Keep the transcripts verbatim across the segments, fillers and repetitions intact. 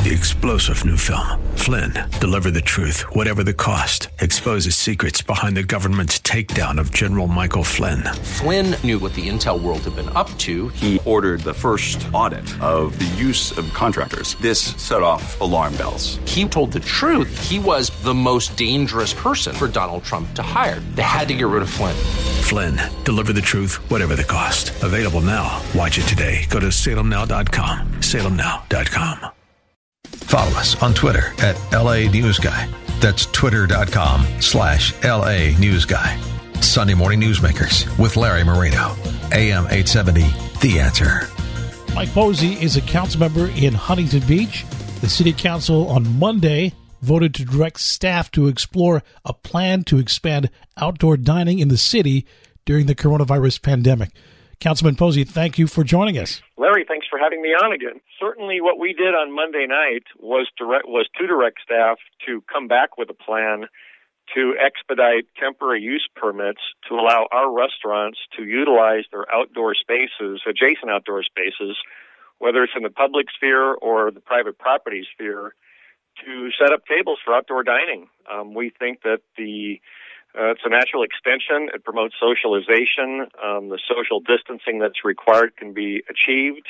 the explosive new film, Flynn, deliver the truth, whatever the cost. Exposes secrets behind the government's takedown of General Michael Flynn. Flynn knew what the intel world had been up to. He ordered the first audit of the use of contractors. This set off alarm bells. He told the truth. He was the most dangerous person for Donald Trump to hire. They had to get rid of Flynn. Flynn, deliver the truth, whatever the cost. Available now. Watch it today. Go to salem now dot com. salem now dot com. Follow us on Twitter at L A News Guy. That's twitter.com slash LA News Guy. Sunday Morning Newsmakers with Larry Moreno. A M eight seventy, The Answer. Mike Posey is a council member in Huntington Beach. The city council on Monday voted to direct staff to explore a plan to expand outdoor dining in the city during the coronavirus pandemic. Councilman Posey, thank you for joining us. Larry, thanks for having me on again. Certainly what we did on Monday night was direct, was to direct staff to come back with a plan to expedite temporary use permits to allow our restaurants to utilize their outdoor spaces, adjacent outdoor spaces, whether it's in the public sphere or the private property sphere, to set up tables for outdoor dining. Um, we think that the uh, it's a natural extension. It promotes socialization. Um, the social distancing that's required can be achieved.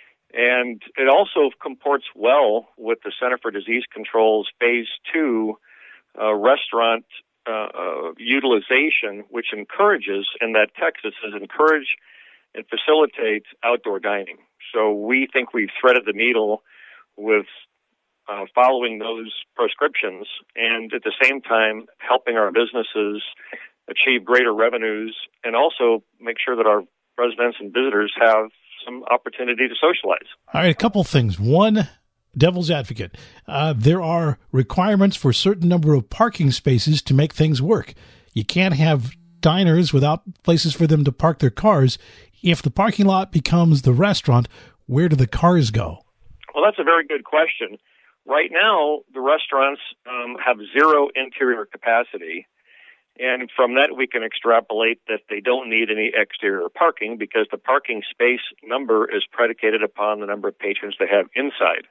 And it also comports well with the Center for Disease Control's Phase two uh, restaurant uh, uh, utilization, which encourages, in that text it says encourage and facilitate outdoor dining. So we think we've threaded the needle with Uh, following those prescriptions and at the same time helping our businesses achieve greater revenues and also make sure that our residents and visitors have some opportunity to socialize. All right, a couple things. One, devil's advocate. Uh, there are requirements for a certain number of parking spaces to make things work. You can't have diners without places for them to park their cars. If the parking lot becomes the restaurant, where do the cars go? Well, that's a very good question. Right now, the restaurants um, have zero interior capacity, and from that we can extrapolate that they don't need any exterior parking because the parking space number is predicated upon the number of patrons they have inside.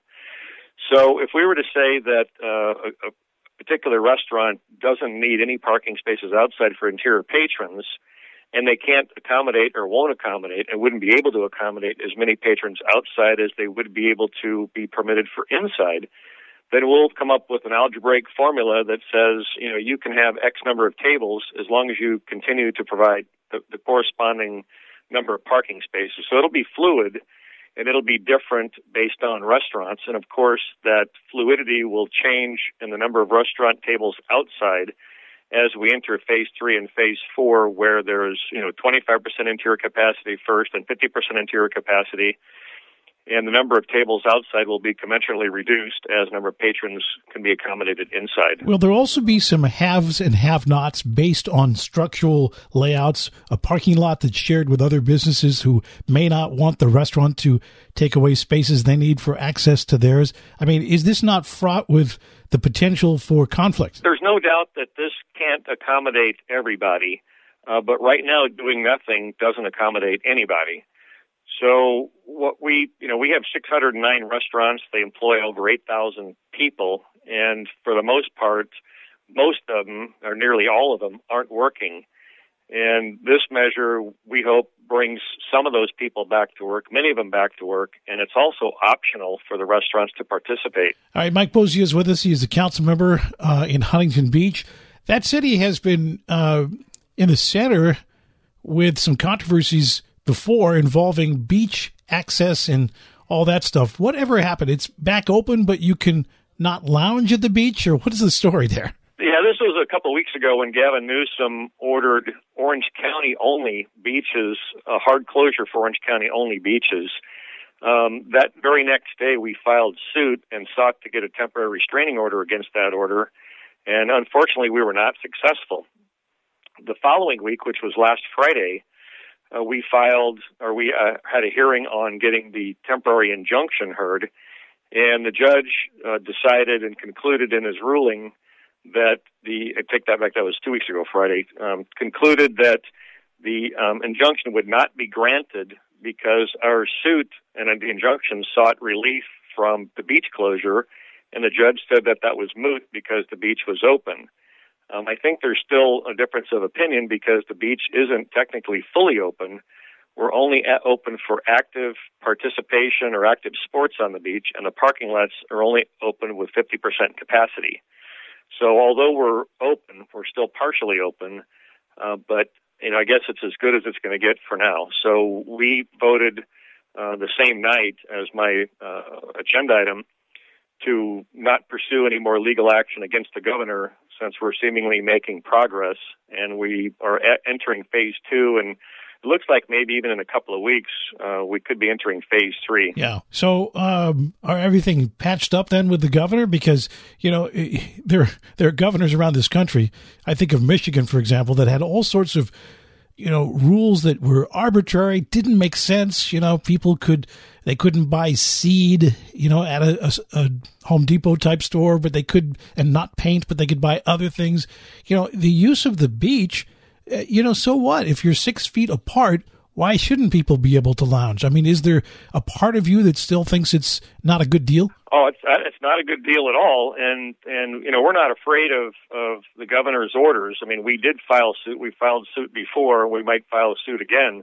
So if we were to say that uh, a, a particular restaurant doesn't need any parking spaces outside for interior patrons, and they can't accommodate or won't accommodate and wouldn't be able to accommodate as many patrons outside as they would be able to be permitted for inside, then we'll come up with an algebraic formula that says, you know, you can have X number of tables as long as you continue to provide the, the corresponding number of parking spaces. So it'll be fluid, and it'll be different based on restaurants. And, of course, that fluidity will change in the number of restaurant tables outside as we enter phase three and phase four, where there's, you know, twenty-five percent interior capacity first and fifty percent interior capacity, and the number of tables outside will be commensurately reduced as the number of patrons can be accommodated inside. Will there also be some haves and have-nots based on structural layouts, a parking lot that's shared with other businesses who may not want the restaurant to take away spaces they need for access to theirs? I mean, is this not fraught with the potential for conflict? There's no doubt that this can't accommodate everybody, uh, but right now doing nothing doesn't accommodate anybody. So what we, you know, we have six hundred nine restaurants. They employ over eight thousand people, and for the most part, most of them, or nearly all of them, aren't working. And this measure, we hope, brings some of those people back to work, many of them back to work, and it's also optional for the restaurants to participate. All right, Mike Posey is with us. He is a council member uh, in Huntington Beach. That city has been uh, in the center with some controversies before involving beach access and all that stuff. Whatever happened? It's back open, but you can not lounge at the beach, or what is the story there? Yeah, this was a couple of weeks ago when Gavin Newsom ordered Orange County-only beaches, a hard closure for Orange County-only beaches. Um, that very next day, we filed suit and sought to get a temporary restraining order against that order, and unfortunately, we were not successful. The following week, which was last Friday, uh, we filed, or we uh, had a hearing on getting the temporary injunction heard, and the judge uh, decided and concluded in his ruling that the, I take that back, that was two weeks ago Friday, um, concluded that the um, injunction would not be granted because our suit and the injunction sought relief from the beach closure, and the judge said that that was moot because the beach was open. Um, I think there's still a difference of opinion because the beach isn't technically fully open. We're only at open for active participation or active sports on the beach, and the parking lots are only open with fifty percent capacity. So although we're open, we're still partially open, uh, but you know, I guess it's as good as it's going to get for now. So we voted uh, the same night as my uh, agenda item to not pursue any more legal action against the governor since we're seemingly making progress, and we are a- entering phase two, and it looks like maybe even in a couple of weeks uh, we could be entering phase three. Yeah. So um, are everything patched up then with the governor? Because, you know, there, there are governors around this country. I think of Michigan, for example, that had all sorts of, you know, rules that were arbitrary, didn't make sense. You know, people could, they couldn't buy seed, you know, at a, a, a Home Depot type store, but they could, and not paint, but they could buy other things. You know, the use of the beach, uh, you know, so what? If you're six feet apart, why shouldn't people be able to lounge? I mean, is there a part of you that still thinks it's not a good deal? Oh, it's it's not a good deal at all, and and you know we're not afraid of of the governor's orders. I mean, we did file suit. We filed suit before. We might file suit again.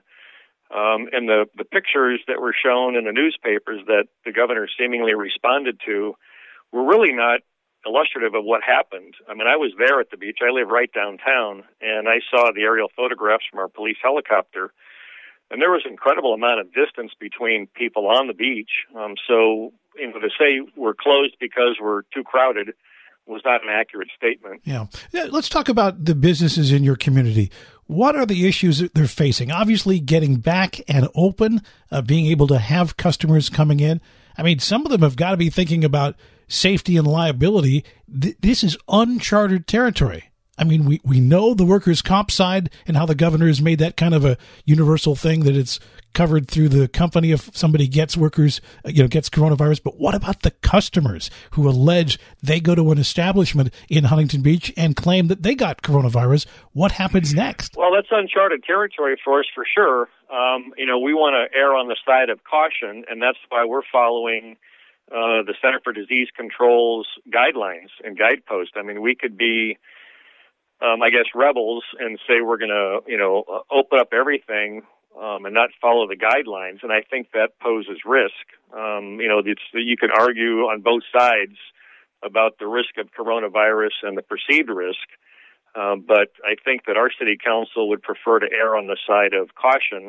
Um, and the the pictures that were shown in the newspapers that the governor seemingly responded to were really not illustrative of what happened. I mean, I was there at the beach. I live right downtown, and I saw the aerial photographs from our police helicopter. And there was an incredible amount of distance between people on the beach. Um, so, you know, to say we're closed because we're too crowded was not an accurate statement. Yeah. yeah. Let's talk about the businesses in your community. What are the issues that they're facing? Obviously, getting back and open, uh, being able to have customers coming in. I mean, some of them have got to be thinking about safety and liability. Th- this is uncharted territory. I mean, we, we know the workers' comp side and how the governor has made that kind of a universal thing that it's covered through the company if somebody gets workers, you know, gets coronavirus. But what about the customers who allege they go to an establishment in Huntington Beach and claim that they got coronavirus? What happens next? Well, that's uncharted territory for us for sure. Um, you know, we want to err on the side of caution, and that's why we're following uh, the Center for Disease Control's guidelines and guideposts. I mean, we could be Um, I guess, rebels and say we're going to, you know, uh, open up everything um, and not follow the guidelines. And I think that poses risk. Um, you know, it's, you can argue on both sides about the risk of coronavirus and the perceived risk. Um, but I think that our city council would prefer to err on the side of caution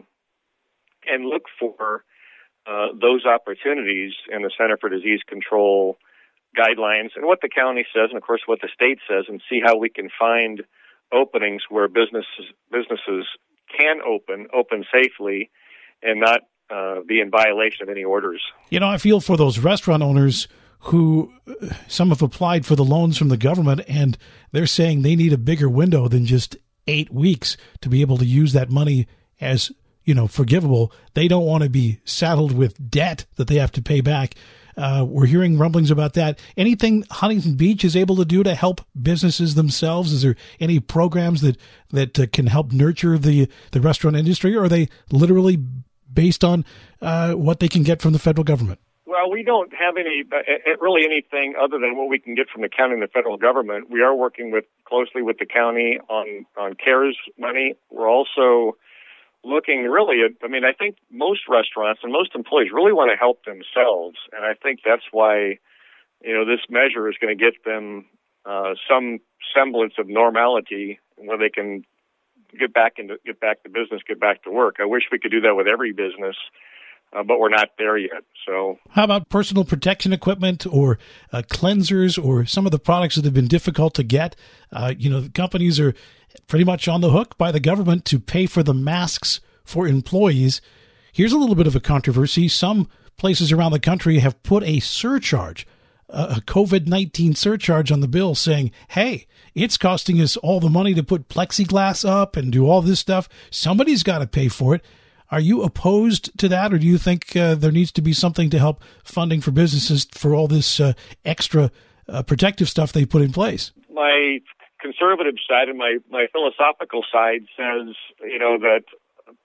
and look for uh, those opportunities in the Center for Disease Control guidelines and what the county says, and of course what the state says, and see how we can find openings where businesses businesses can open, open safely, and not uh, be in violation of any orders. You know, I feel for those restaurant owners who uh, some have applied for the loans from the government, and they're saying they need a bigger window than just eight weeks to be able to use that money as, you know, forgivable. They don't want to be saddled with debt that they have to pay back. Uh, we're hearing rumblings about that. Anything Huntington Beach is able to do to help businesses themselves? Is there any programs that that uh, can help nurture the, the restaurant industry, or are they literally based on uh, what they can get from the federal government? Well, we don't have any uh, really anything other than what we can get from the county and the federal government. We are working with closely with the county on, on CARES money. We're also looking really at, I mean, I think most restaurants and most employees really want to help themselves. And I think that's why, you know, this measure is going to get them uh, some semblance of normality where they can get back into, get back to business, get back to work. I wish we could do that with every business, uh, but we're not there yet. So how about personal protection equipment or uh, cleansers or some of the products that have been difficult to get? Uh, you know, the companies are pretty much on the hook by the government to pay for the masks for employees. Here's a little bit of a controversy. Some places around the country have put a surcharge, a COVID nineteen surcharge on the bill saying, hey, it's costing us all the money to put plexiglass up and do all this stuff. Somebody's got to pay for it. Are you opposed to that, or do you think uh, there needs to be something to help funding for businesses for all this uh, extra uh, protective stuff they put in place? My conservative side and my, my philosophical side says, you know, that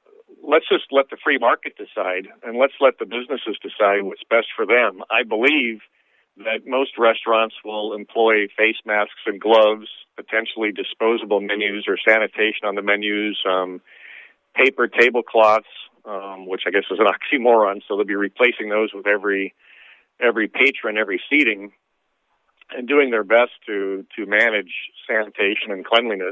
let's just let the free market decide, and let's let the businesses decide what's best for them. I believe that most restaurants will employ face masks and gloves, potentially disposable menus or sanitation on the menus, um, paper tablecloths, um, which I guess is an oxymoron, so they'll be replacing those with every every patron, every seating, and doing their best to, to manage sanitation and cleanliness.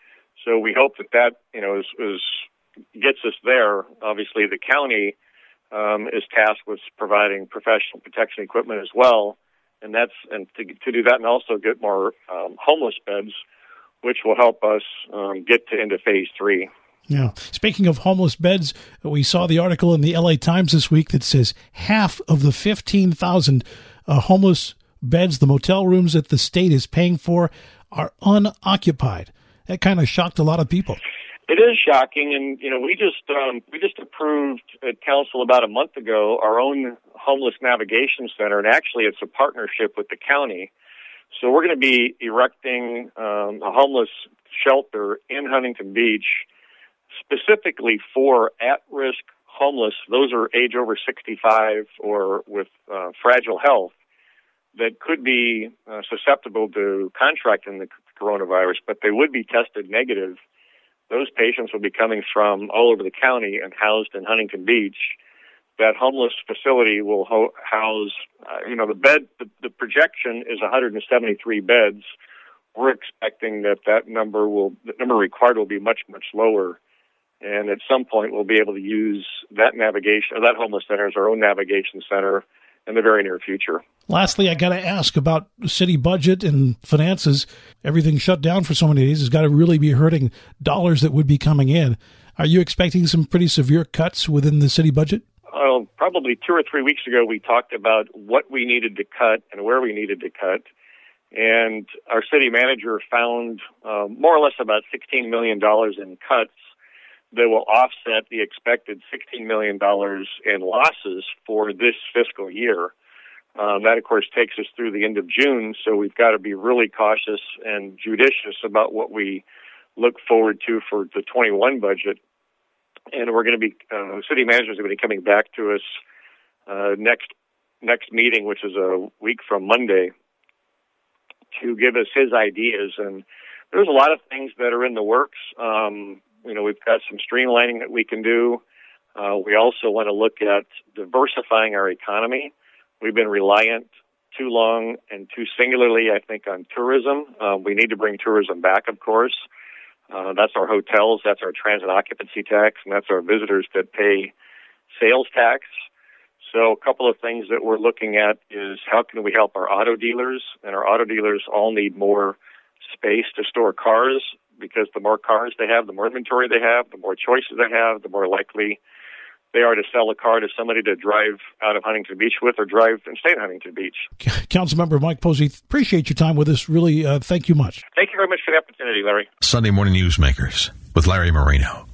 So we hope that that, you know, is, is gets us there. Obviously, the county um, is tasked with providing professional protection equipment as well, and that's and to, to do that and also get more um, homeless beds, which will help us um, get to into phase three. Yeah. Speaking of homeless beds, we saw the article in the L A Times this week that says half of the fifteen thousand uh, homeless beds, the motel rooms that the state is paying for, are unoccupied. That kind of shocked a lot of people. It is shocking, and you know, we just um, we just approved at council about a month ago our own homeless navigation center, and actually, it's a partnership with the county. So we're going to be erecting um, a homeless shelter in Huntington Beach, specifically for at-risk homeless. Those are age over sixty-five or with uh, fragile health that could be uh, susceptible to contracting the coronavirus, but they would be tested negative. Those patients will be coming from all over the county and housed in Huntington Beach. That homeless facility will ho- house, uh, you know, the bed, the, the projection is one hundred seventy-three beds. We're expecting that that number will, the number required will be much, much lower. And at some point, we'll be able to use that navigation, or that homeless center as our own navigation center in the very near future. Lastly, I got to ask about city budget and finances. Everything shut down for so many days has got to really be hurting dollars that would be coming in. Are you expecting some pretty severe cuts within the city budget? Well, probably two or three weeks ago, we talked about what we needed to cut and where we needed to cut. And our city manager found uh, more or less about sixteen million dollars in cuts that will offset the expected sixteen million dollars in losses for this fiscal year. Um, that, of course, takes us through the end of June, so we've got to be really cautious and judicious about what we look forward to for the twenty-one budget. And we're going to be, uh, city managers are going to be coming back to us uh, next next meeting, which is a week from Monday, to give us his ideas. And there's a lot of things that are in the works. Um, you know, we've got some streamlining that we can do. Uh, we also want to look at diversifying our economy. We've been reliant too long and too singularly, I think, on tourism. Uh, we need to bring tourism back, of course. Uh, that's our hotels, that's our transit occupancy tax, and that's our visitors that pay sales tax. So a couple of things that we're looking at is how can we help our auto dealers? And our auto dealers all need more space to store cars, because the more cars they have, the more inventory they have, the more choices they have, the more likely they are to sell a car to somebody to drive out of Huntington Beach with or drive and stay in Huntington Beach. Councilmember Mike Posey, appreciate your time with us. Really, uh, thank you much. Thank you very much for the opportunity, Larry. Sunday Morning Newsmakers with Larry Marino.